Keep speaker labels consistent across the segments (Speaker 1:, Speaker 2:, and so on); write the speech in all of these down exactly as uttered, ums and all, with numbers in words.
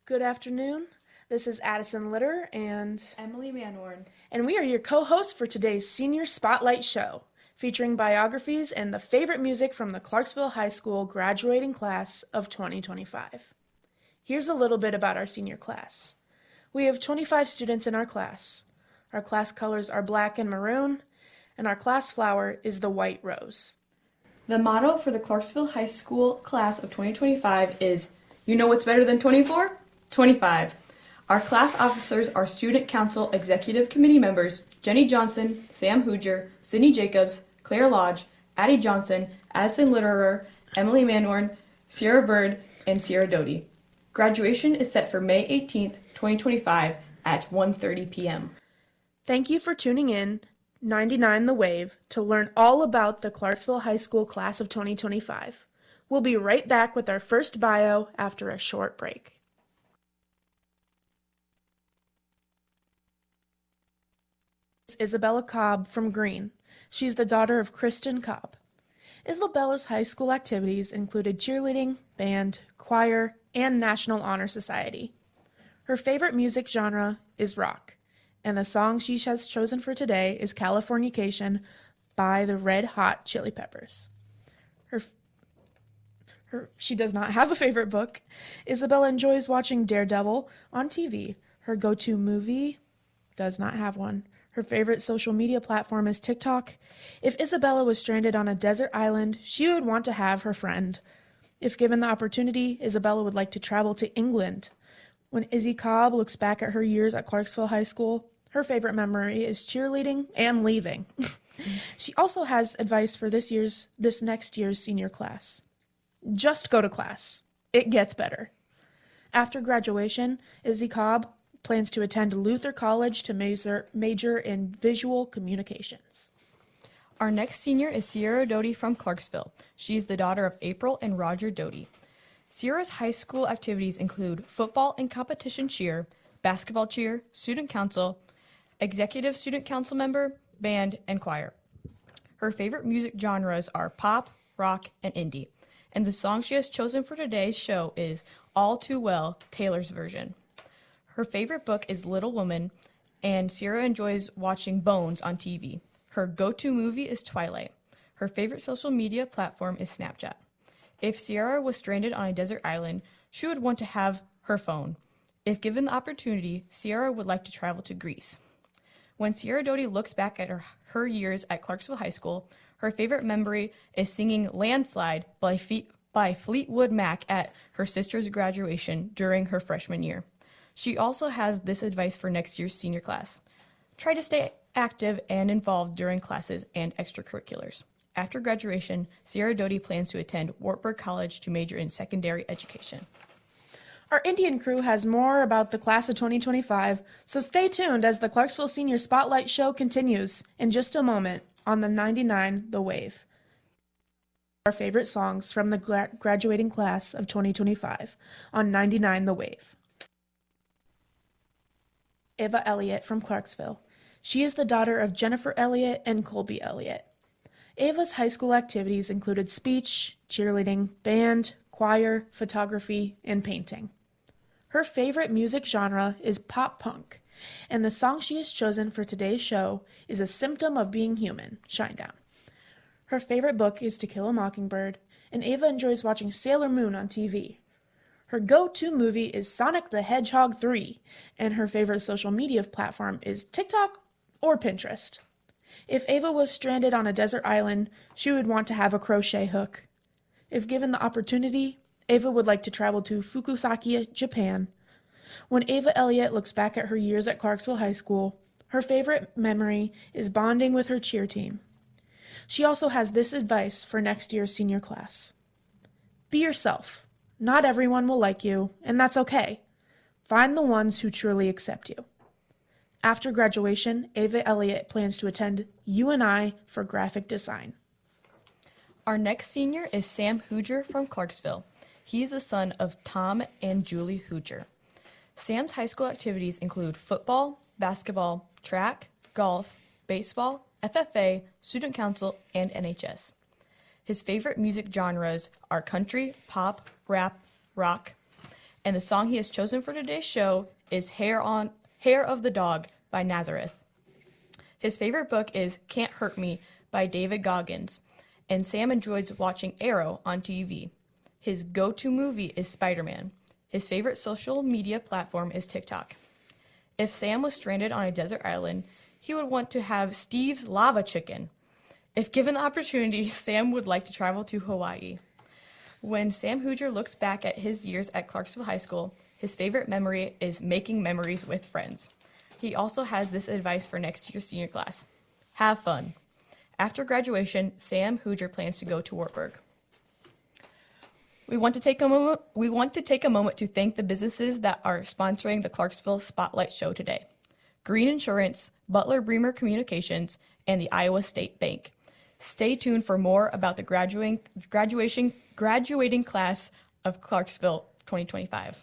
Speaker 1: Good afternoon. This is Addison Litter and
Speaker 2: Emily Manhorn.
Speaker 1: and we are your co-hosts for today's Senior Spotlight Show, featuring biographies and the favorite music from the Clarksville High School graduating class of twenty twenty-five. Here's a little bit about our senior class. We have twenty-five students in our class. Our class colors are black and maroon, and our class flower is the white rose.
Speaker 2: The motto for the Clarksville High School class of twenty twenty-five is, "You know what's better than twenty-four? twenty-five. Our class officers are Student Council Executive Committee members Jenny Johnson, Sam Hooger, Sydney Jacobs, Claire Lodge, Addie Johnson, Addison Litterer, Emily Manhorn, Sierra Bird, and Sierra Doty. Graduation is set for May eighteenth, twenty twenty-five at one thirty p.m.
Speaker 1: Thank you for tuning in ninety-nine The Wave to learn all about the Clarksville High School class of twenty twenty-five. We'll be right back with our first bio after a short break. Isabella Cobb from Greene. She's the daughter of Kristen Cobb. Isabella's high school activities included cheerleading, band, choir, and National Honor Society. Her favorite music genre is rock, and the song she has chosen for today is Californication by the Red Hot Chili Peppers. Her, her, she does not have a favorite book. Isabella enjoys watching Daredevil on T V. Her go-to movie does not have one. Her favorite social media platform is TikTok. If Isabella was stranded on a desert island, she would want to have her friend. If given the opportunity, Isabella would like to travel to England. When Izzy Cobb looks back at her years at Clarksville High School, her favorite memory is cheerleading and leaving. She also has advice for this year's, this next year's senior class. Just go to class. It gets better. After graduation, Izzy Cobb plans to attend Luther College to major, major in visual communications.
Speaker 2: Our next senior is Sierra Doty from Clarksville. She's the daughter of April and Roger Doty. Sierra's high school activities include football and competition cheer, basketball cheer, student council, executive student council member, band, and choir. Her favorite music genres are pop, rock, and indie. And the song she has chosen for today's show is All Too Well, Taylor's version. Her favorite book is Little Woman, and Sierra enjoys watching Bones on T V. Her go-to movie is Twilight. Her favorite social media platform is Snapchat. If Sierra was stranded on a desert island, she would want to have her phone. If given the opportunity, Sierra would like to travel to Greece. When Sierra Doty looks back at her, her years at Clarksville High School, her favorite memory is singing Landslide by, Fe- by Fleetwood Mac at her sister's graduation during her freshman year. She also has this advice for next year's senior class. Try to stay active and involved during classes and extracurriculars. After graduation, Sierra Doty plans to attend Wartburg College to major in secondary education.
Speaker 1: Our Indian crew has more about the class of twenty twenty-five, so stay tuned as the Clarksville Senior Spotlight Show continues in just a moment on the ninety-nine The Wave. Our favorite songs from the gra- graduating class of twenty twenty-five on ninety-nine The Wave. Ava Elliott from Clarksville. She is the daughter of Jennifer Elliott and Colby Elliott. Ava's high school activities included speech, cheerleading, band, choir, photography, and painting. Her favorite music genre is pop punk, and the song she has chosen for today's show is A Symptom of Being Human, Shinedown. Her favorite book is To Kill a Mockingbird, and Ava enjoys watching Sailor Moon on T V. Her go-to movie is Sonic the Hedgehog three, and her favorite social media platform is TikTok or Pinterest. If Ava was stranded on a desert island, she would want to have a crochet hook. If given the opportunity, Ava would like to travel to Fukusaki, Japan. When Ava Elliott looks back at her years at Clarksville High School, her favorite memory is bonding with her cheer team. She also has this advice for next year's senior class. Be yourself. Not everyone will like you, and that's okay. Find the ones who truly accept you. After graduation, Ava Elliott plans to attend U N I for graphic design.
Speaker 2: Our next senior is Sam Hooger from Clarksville. He's the son of Tom and Julie Hooger. Sam's high school activities include football, basketball, track, golf, baseball, F F A, student council, and N H S. His favorite music genres are country, pop, rap, rock, and the song he has chosen for today's show is Hair on Hair of the Dog by Nazareth. His favorite book is Can't Hurt Me by David Goggins, and Sam enjoys watching Arrow on T V. His go-to movie is Spider-Man. His favorite social media platform is TikTok. If Sam was stranded on a desert island, he would want to have Steve's lava chicken. If given the opportunity, Sam would like to travel to Hawaii. When Sam Huger looks back at his years at Clarksville High School, his favorite memory is making memories with friends. He also has this advice for next year's senior class. Have fun. After graduation, Sam Huger plans to go to Wartburg. We want to take a moment, we want to take a moment to thank the businesses that are sponsoring the Clarksville Spotlight Show today. Green Insurance, Butler Bremer Communications, and the Iowa State Bank. Stay tuned for more about the graduating, graduation, graduating class of Clarksville twenty twenty-five.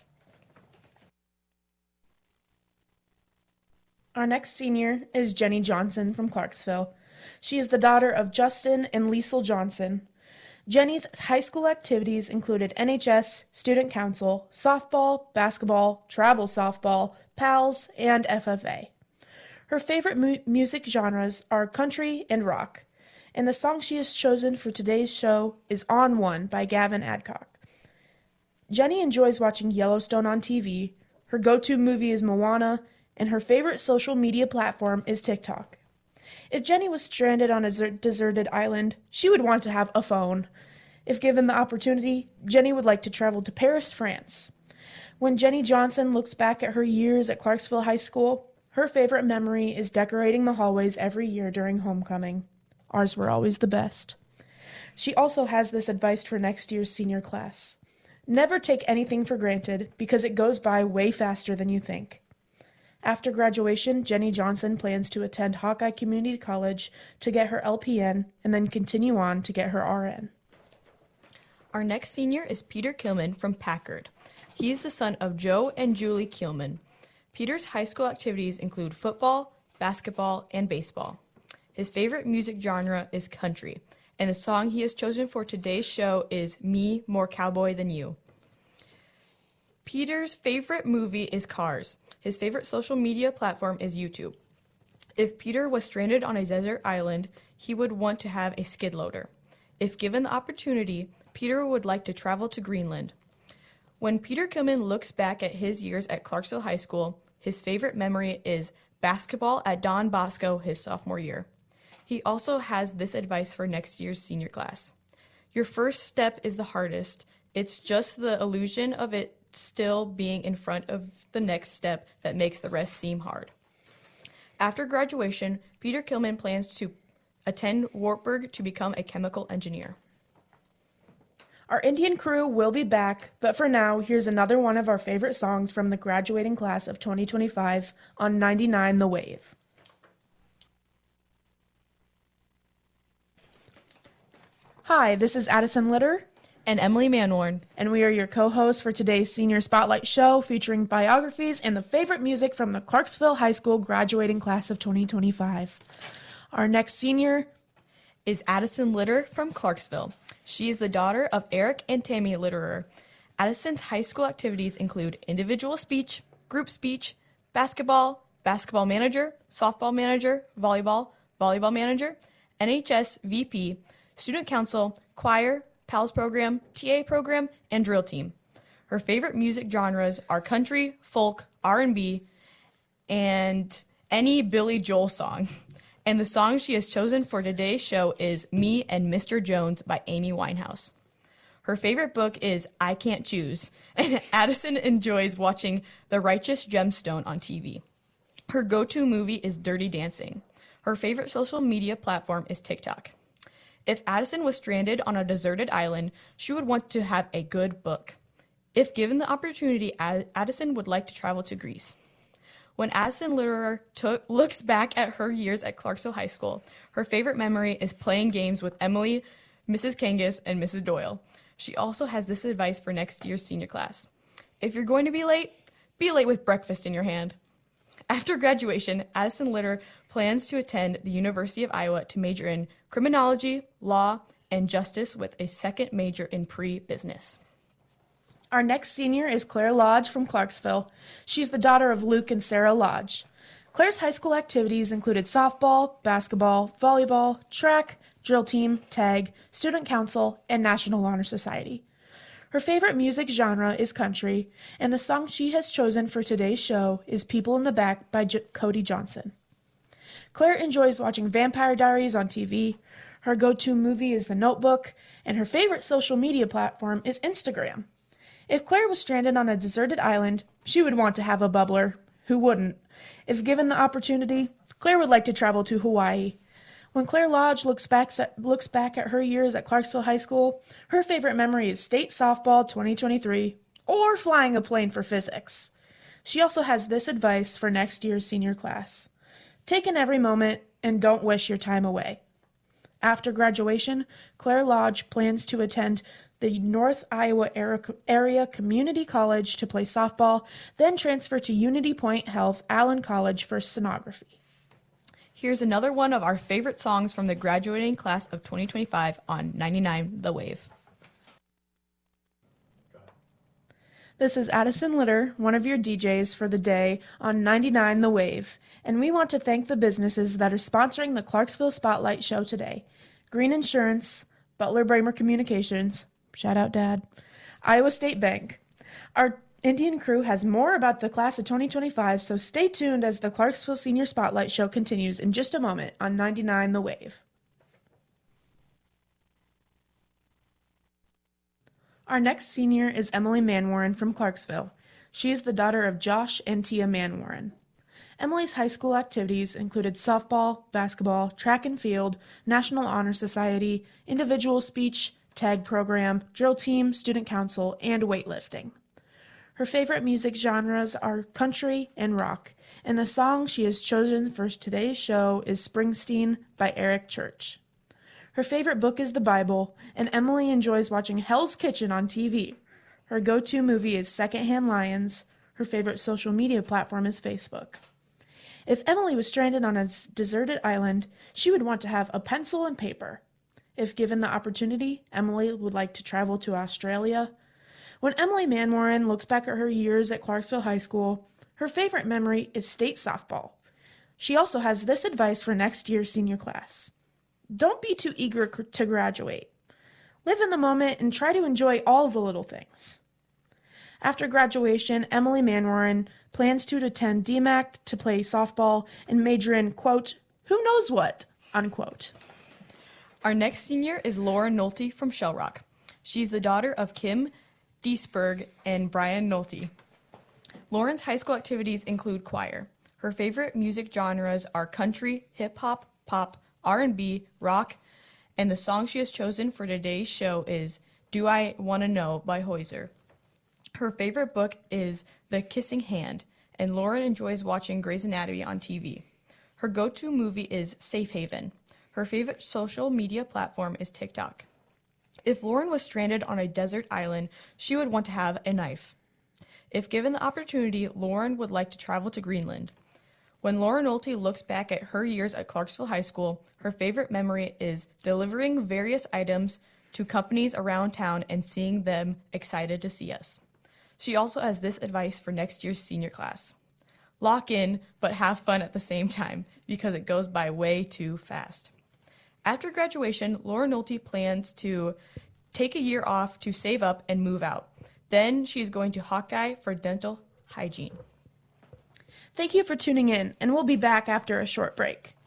Speaker 1: Our next senior is Jenny Johnson from Clarksville. She is the daughter of Justin and Liesel Johnson. Jenny's high school activities included N H S, student council, softball, basketball, travel softball, PALS, and F F A. Her favorite mu- music genres are country and rock, and the song she has chosen for today's show is On One by Gavin Adcock. Jenny enjoys watching Yellowstone on T V, her go-to movie is Moana, and her favorite social media platform is TikTok. If Jenny was stranded on a deserted island, she would want to have a phone. If given the opportunity, Jenny would like to travel to Paris, France. When Jenny Johnson looks back at her years at Clarksville High School, her favorite memory is decorating the hallways every year during homecoming. Ours were always the best. She also has this advice for next year's senior class. Never take anything for granted because it goes by way faster than you think. After graduation, Jenny Johnson plans to attend Hawkeye Community College to get her L P N and then continue on to get her R N.
Speaker 2: Our next senior is Peter Kilman from Packard. He is the son of Joe and Julie Kilman. Peter's high school activities include football, basketball, and baseball. His favorite music genre is country, and the song he has chosen for today's show is Me, More Cowboy Than You. Peter's favorite movie is Cars. His favorite social media platform is YouTube. If Peter was stranded on a desert island, he would want to have a skid loader. If given the opportunity, Peter would like to travel to Greenland. When Peter Kilman looks back at his years at Clarksville High School, his favorite memory is basketball at Don Bosco his sophomore year. He also has this advice for next year's senior class. Your first step is the hardest. It's just the illusion of it still being in front of the next step that makes the rest seem hard. After graduation, Peter Kilman plans to attend Wartburg to become a chemical engineer.
Speaker 1: Our Indian crew will be back, but for now, here's another one of our favorite songs from the graduating class of twenty twenty-five on ninety-nine The Wave. Hi, this is Addison Litter.
Speaker 2: And Emily Manwarn.
Speaker 1: And we are your co-hosts for today's Senior Spotlight Show, featuring biographies and the favorite music from the Clarksville High School graduating class of twenty twenty-five. Our next senior
Speaker 2: is Addison Litter from Clarksville. She is the daughter of Eric and Tammy Litterer. Addison's high school activities include individual speech, group speech, basketball, basketball manager, softball manager, volleyball, volleyball manager, N H S V P, student council, choir, PALS program, T A program, and drill team. Her favorite music genres are country, folk, R and B, and any Billy Joel song. And the song she has chosen for today's show is Me and Mister Jones by Amy Winehouse. Her favorite book is I Can't Choose, and Addison enjoys watching The Righteous Gemstone on T V. Her go-to movie is Dirty Dancing. Her favorite social media platform is TikTok. If Addison was stranded on a deserted island, she would want to have a good book. If given the opportunity, Addison would like to travel to Greece. When Addison Litterer took, looks back at her years at Clarksville High School, her favorite memory is playing games with Emily, Missus Kangas, and Missus Doyle. She also has this advice for next year's senior class. If you're going to be late, be late with breakfast in your hand. After graduation, Addison Litter plans to attend the University of Iowa to major in criminology, law, and justice with a second major in pre-business.
Speaker 1: Our next senior is Claire Lodge from Clarksville. She's the daughter of Luke and Sarah Lodge. Claire's high school activities included softball, basketball, volleyball, track, drill team, tag, student council, and National Honor Society. Her favorite music genre is country, and the song she has chosen for today's show is People in the Back by J- Cody Johnson. Claire enjoys watching Vampire Diaries on T V. Her go-to movie is The Notebook, and her favorite social media platform is Instagram. If Claire was stranded on a deserted island, she would want to have a bubbler. Who wouldn't? If given the opportunity, Claire would like to travel to Hawaii. When Claire Lodge looks back at, looks back at her years at Clarksville High School, her favorite memory is state softball twenty twenty-three or flying a plane for physics. She also has this advice for next year's senior class. Take in every moment and don't wish your time away. After graduation, Claire Lodge plans to attend the North Iowa Area Community College to play softball, then transfer to Unity Point Health Allen College for sonography.
Speaker 2: Here's another one of our favorite songs from the graduating class of twenty twenty-five on ninety-nine The Wave.
Speaker 1: This is Addison Litter, one of your D Js for the day on ninety-nine The Wave, and we want to thank the businesses that are sponsoring the Clarksville Spotlight Show today. Green Insurance, Butler Bramer Communications, shout out Dad, Iowa State Bank. Our Indian crew has more about the class of twenty twenty-five, so stay tuned as the Clarksville Senior Spotlight Show continues in just a moment on ninety-nine The Wave. Our next senior is Emily Manwarren from Clarksville. She is the daughter of Josh and Tia Manwarren. Emily's high school activities included softball, basketball, track and field, National Honor Society, individual speech, tag program, drill team, student council, and weightlifting. Her favorite music genres are country and rock, and the song she has chosen for today's show is Springsteen by Eric Church. Her favorite book is the Bible, and Emily enjoys watching Hell's Kitchen on T V. Her go-to movie is Secondhand Lions. Her favorite social media platform is Facebook. If Emily was stranded on a deserted island, she would want to have a pencil and paper. If given the opportunity, Emily would like to travel to Australia. When Emily Manwarren looks back at her years at Clarksville High School, her favorite memory is state softball. She also has this advice for next year's senior class. Don't be too eager to graduate. Live in the moment and try to enjoy all the little things. After graduation, Emily Manwarren plans to attend D M A C to play softball and major in, quote, who knows what, unquote.
Speaker 2: Our next senior is Laura Nolte from Shell Rock. She's the daughter of Kim Diesberg and Brian Nolte. Lauren's high school activities include choir. Her favorite music genres are country, hip-hop, pop, R and B, rock, and the song she has chosen for today's show is Do I Wanna Know by Hoyser. Her favorite book is The Kissing Hand, and Lauren enjoys watching Grey's Anatomy on T V. Her go-to movie is Safe Haven. Her favorite social media platform is TikTok. If Lauren was stranded on a desert island, she would want to have a knife. If given the opportunity, Lauren would like to travel to Greenland. When Laura Nolte looks back at her years at Clarksville High School, her favorite memory is delivering various items to companies around town and seeing them excited to see us. She also has this advice for next year's senior class. Lock in, but have fun at the same time, because it goes by way too fast. After graduation, Laura Nolte plans to take a year off to save up and move out. Then she's going to Hawkeye for dental hygiene.
Speaker 1: Thank you for tuning in, and we'll be back after a short break.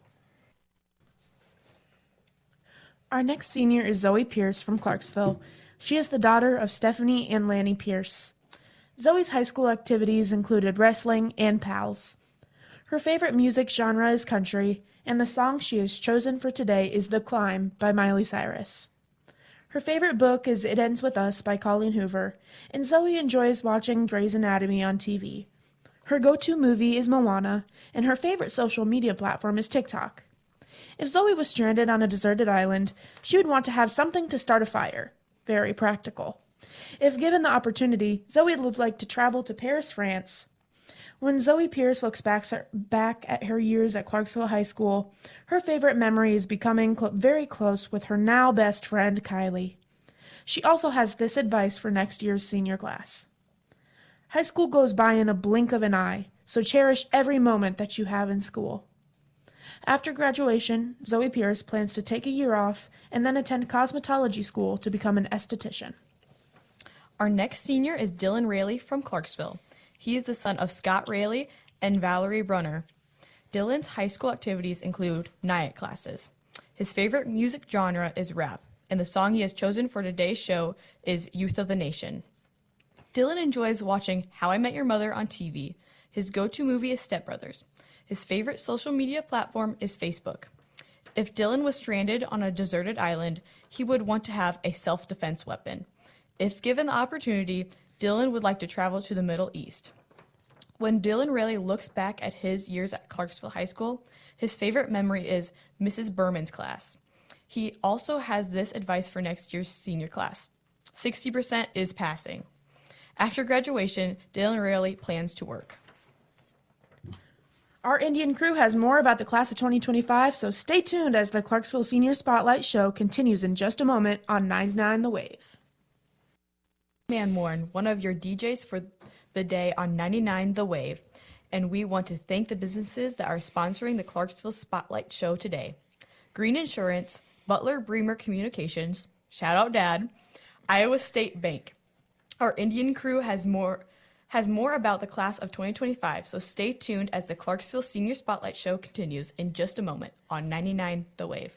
Speaker 1: Our next senior is Zoe Pierce from Clarksville. She is the daughter of Stephanie and Lanny Pierce. Zoe's high school activities included wrestling and pals. Her favorite music genre is country, and the song she has chosen for today is The Climb by Miley Cyrus. Her favorite book is It Ends With Us by Colleen Hoover, and Zoe enjoys watching Grey's Anatomy on T V. Her go-to movie is Moana, and her favorite social media platform is TikTok. If Zoe was stranded on a deserted island, she would want to have something to start a fire. Very practical. If given the opportunity, Zoe would like to travel to Paris, France. When Zoe Pierce looks back at her years at Clarksville High School, her favorite memory is becoming cl- very close with her now best friend, Kylie. She also has this advice for next year's senior class. High school goes by in a blink of an eye, so cherish every moment that you have in school. After graduation, Zoe Pierce plans to take a year off and then attend cosmetology school to become an esthetician.
Speaker 2: Our next senior is Dylan Rayleigh from Clarksville. He is the son of Scott Rayleigh and Valerie Brunner. Dylan's high school activities include N I A T classes. His favorite music genre is rap, and the song he has chosen for today's show is Youth of the Nation. Dylan enjoys watching How I Met Your Mother on T V. His go-to movie is Step Brothers. His favorite social media platform is Facebook. If Dylan was stranded on a deserted island, he would want to have a self-defense weapon. If given the opportunity, Dylan would like to travel to the Middle East. When Dylan Rayleigh looks back at his years at Clarksville High School, his favorite memory is Missus Berman's class. He also has this advice for next year's senior class. sixty percent is passing. After graduation, Dylan Rayleigh plans to work.
Speaker 1: Our Indian crew has more about the class of twenty twenty-five, so stay tuned as the Clarksville Senior Spotlight Show continues in just a moment on ninety-nine The Wave.
Speaker 2: Man Warren, one of your D Js for the day on ninety-nine The Wave, and we want to thank the businesses that are sponsoring the Clarksville Spotlight Show today. Green Insurance, Butler Bremer Communications, shout out Dad, Iowa State Bank. Our Indian crew has more has more about the class of twenty twenty-five, so stay tuned as the Clarksville Senior Spotlight Show continues in just a moment on ninety-nine The Wave.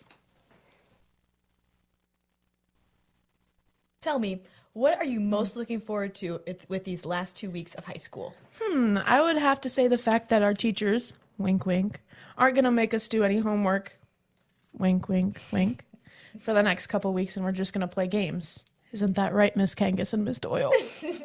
Speaker 2: Tell me, what are you most looking forward to with these last two weeks of high school?
Speaker 1: Hmm, I would have to say the fact that our teachers, wink wink, aren't going to make us do any homework, wink wink wink, for the next couple weeks, and we're just going to play games. Isn't that right, Miss Kangas and Miss Doyle?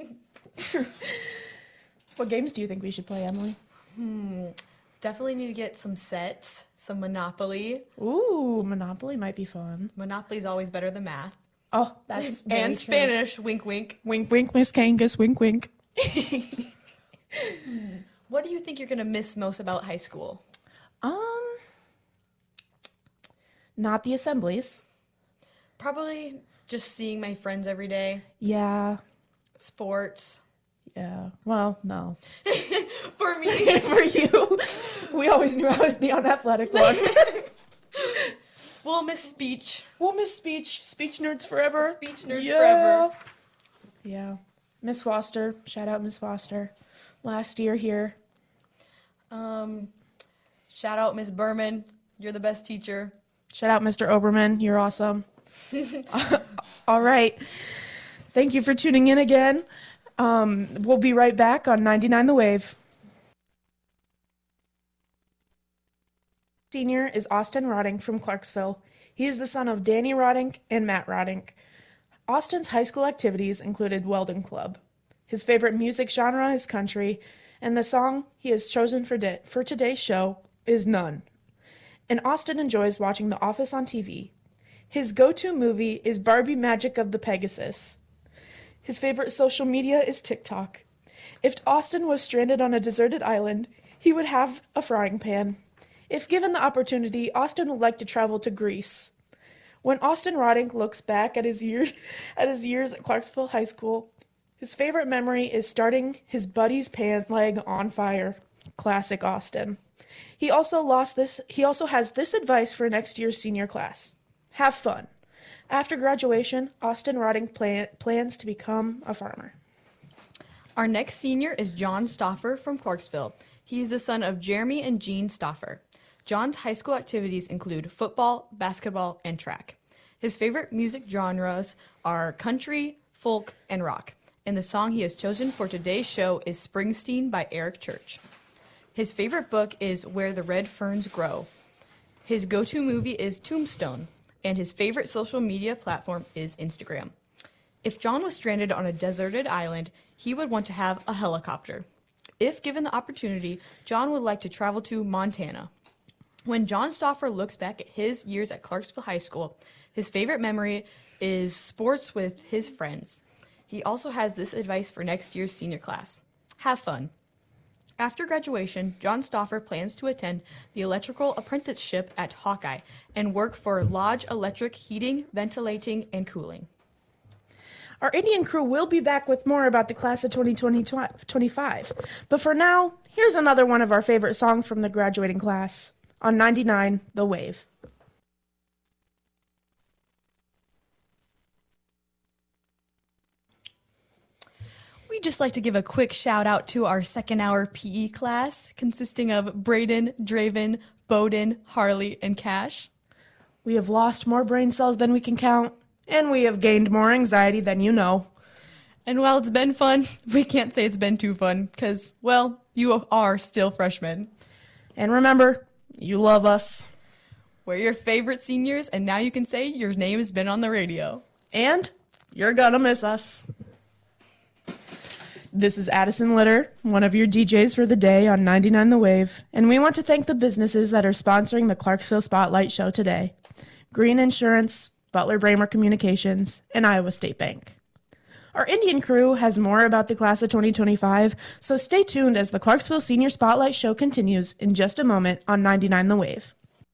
Speaker 1: What games do you think we should play, Emily?
Speaker 2: Hmm, definitely need to get some sets, some Monopoly.
Speaker 1: Ooh, Monopoly might be fun.
Speaker 2: Monopoly's always better than math.
Speaker 1: Oh, that's very
Speaker 2: and
Speaker 1: true.
Speaker 2: Spanish, wink wink.
Speaker 1: Wink wink, Miss Kangas, wink wink.
Speaker 2: What do you think you're going to miss most about high school?
Speaker 1: Um, not the assemblies.
Speaker 2: Probably just seeing my friends every day.
Speaker 1: Yeah.
Speaker 2: Sports.
Speaker 1: Yeah. Well, no.
Speaker 2: For me.
Speaker 1: For you. We always knew I was the unathletic one.
Speaker 2: We'll miss speech.
Speaker 1: We'll miss speech. Speech nerds forever.
Speaker 2: Speech nerds
Speaker 1: yeah.
Speaker 2: forever.
Speaker 1: Yeah. Miss Foster. Shout out Miss Foster. Last year here.
Speaker 2: Um, shout out Miss Berman. You're the best teacher.
Speaker 1: Shout out Mister Oberman. You're awesome. All right. Thank you for tuning in again. Um, we'll be right back on ninety-nine The Wave. Senior is Austin Rodink from Clarksville. He is the son of Danny Rodink and Matt Rodink. Austin's high school activities included Weldon Club. His favorite music genre is country, and the song he has chosen for, di- for today's show is None. And Austin enjoys watching The Office on T V. His go-to movie is Barbie Magic of the Pegasus. His favorite social media is TikTok. If Austin was stranded on a deserted island, he would have a frying pan. If given the opportunity, Austin would like to travel to Greece. When Austin Rodink looks back at his years at his years at Clarksville High School, his favorite memory is starting his buddy's pant leg on fire. Classic Austin. He also lost this he also has this advice for next year's senior class. Have fun. After graduation, Austin Rodink plan, plans to become a farmer.
Speaker 2: Our next senior is John Stauffer from Clarksville. He is the son of Jeremy and Jean Stauffer. John's high school activities include football, basketball, and track. His favorite music genres are country, folk, and rock. And the song he has chosen for today's show is Springsteen by Eric Church. His favorite book is Where the Red Ferns Grow. His go-to movie is Tombstone. And his favorite social media platform is Instagram. If John was stranded on a deserted island, he would want to have a helicopter. If given the opportunity, John would like to travel to Montana. When John Stauffer looks back at his years at Clarksville High School, his favorite memory is sports with his friends. He also has this advice for next year's senior class. Have fun. After graduation, John Stauffer plans to attend the electrical apprenticeship at Hawkeye and work for Lodge Electric Heating, Ventilating, and Cooling.
Speaker 1: Our Indian crew will be back with more about the class of twenty twenty-five. But for now, here's another one of our favorite songs from the graduating class on ninety-nine The Wave.
Speaker 2: We'd just like to give a quick shout out to our second hour P E class, consisting of Braden, Draven, Bowden, Harley, and Cash.
Speaker 1: We have lost more brain cells than we can count, and we have gained more anxiety than you know.
Speaker 2: And while it's been fun, we can't say it's been too fun, because, well, you are still freshmen.
Speaker 1: And remember, you love us.
Speaker 2: We're your favorite seniors, and now you can say your name has been on the radio.
Speaker 1: And you're gonna miss us. This is Addison Litter, one of your D Js for the day on ninety-nine The Wave, and we want to thank the businesses that are sponsoring the Clarksville Spotlight Show today. Green Insurance, Butler Bramer Communications, and Iowa State Bank. Our Indian crew has more about the class of twenty twenty-five, so stay tuned as the Clarksville Senior Spotlight Show continues in just a moment on ninety-nine The Wave.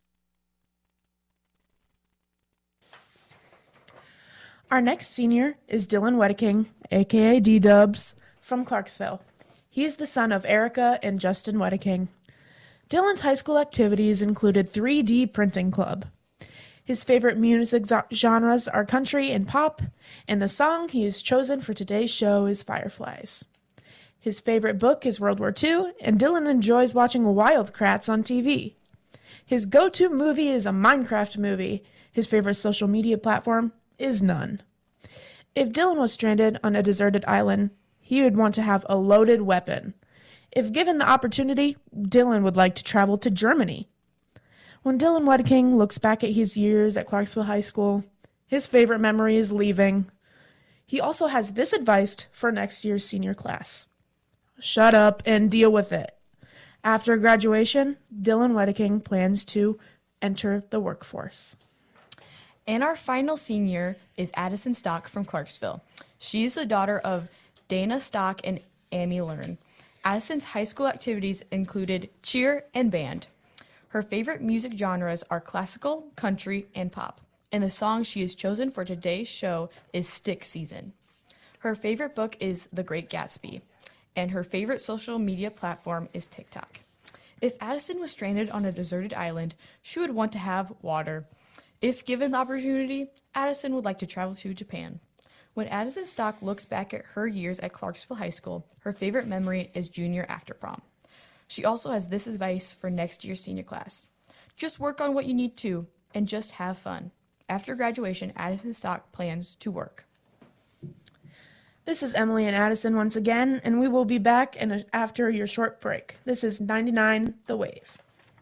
Speaker 1: Our next senior is Dylan Wedeking, aka D-Dubs, from Clarksville. He is the son of Erica and Justin Wedeking. Dylan's high school activities included three D Printing Club. His favorite music genres are country and pop, and the song he has chosen for today's show is Fireflies. His favorite book is World War Two, and Dylan enjoys watching Wildcrats on T V. His go-to movie is a Minecraft movie. His favorite social media platform is none. If Dylan was stranded on a deserted island, he would want to have a loaded weapon. If given the opportunity, Dylan would like to travel to Germany. When Dylan Wedeking looks back at his years at Clarksville High School, his favorite memory is leaving. He also has this advice for next year's senior class. Shut up and deal with it. After graduation, Dylan Wedeking plans to enter the workforce.
Speaker 2: And our final senior is Addison Stock from Clarksville. She is the daughter of Dana Stock and Amy Learn. Addison's high school activities included cheer and band. Her favorite music genres are classical, country, and pop. And the song she has chosen for today's show is Stick Season. Her favorite book is The Great Gatsby. And her favorite social media platform is TikTok. If Addison was stranded on a deserted island, she would want to have water. If given the opportunity, Addison would like to travel to Japan. When Addison Stock looks back at her years at Clarksville High School, her favorite memory is junior after prom. She also has this advice for next year's senior class. Just work on what you need to, and just have fun. After graduation, Addison Stock plans to work.
Speaker 1: This is Emily and Addison once again, and we will be back in a, after your short break. This is ninety-nine The Wave.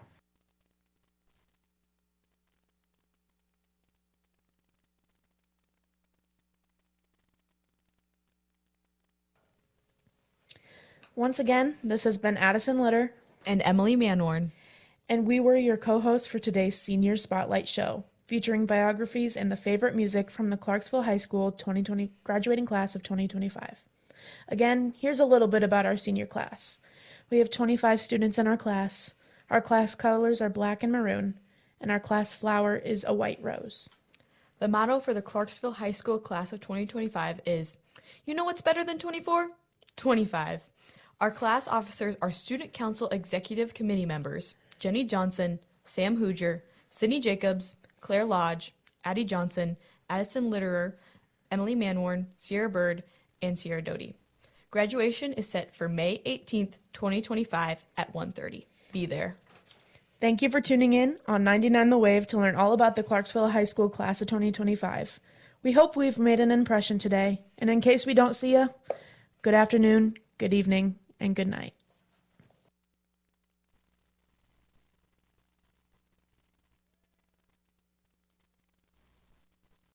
Speaker 1: Once again, this has been Addison Litter
Speaker 2: and Emily Manwarn,
Speaker 1: and we were your co-hosts for today's Senior Spotlight Show, featuring biographies and the favorite music from the Clarksville High School twenty twenty graduating class of twenty twenty-five. Again, here's a little bit about our senior class. We have twenty-five students in our class. Our class colors are black and maroon, and our class flower is a white rose.
Speaker 2: The motto for the Clarksville High School class of twenty twenty-five is, you know what's better than twenty-four? twenty-five. Our class officers are Student Council Executive Committee members, Jenny Johnson, Sam Hooger, Sydney Jacobs, Claire Lodge, Addie Johnson, Addison Litterer, Emily Manwarn, Sierra Bird, and Sierra Doty. Graduation is set for May eighteenth, twenty twenty-five at one thirty. Be there.
Speaker 1: Thank you for tuning in on ninety-nine The Wave to learn all about the Clarksville High School class of twenty twenty-five. We hope we've made an impression today, and in case we don't see you, good afternoon, good evening, and good night.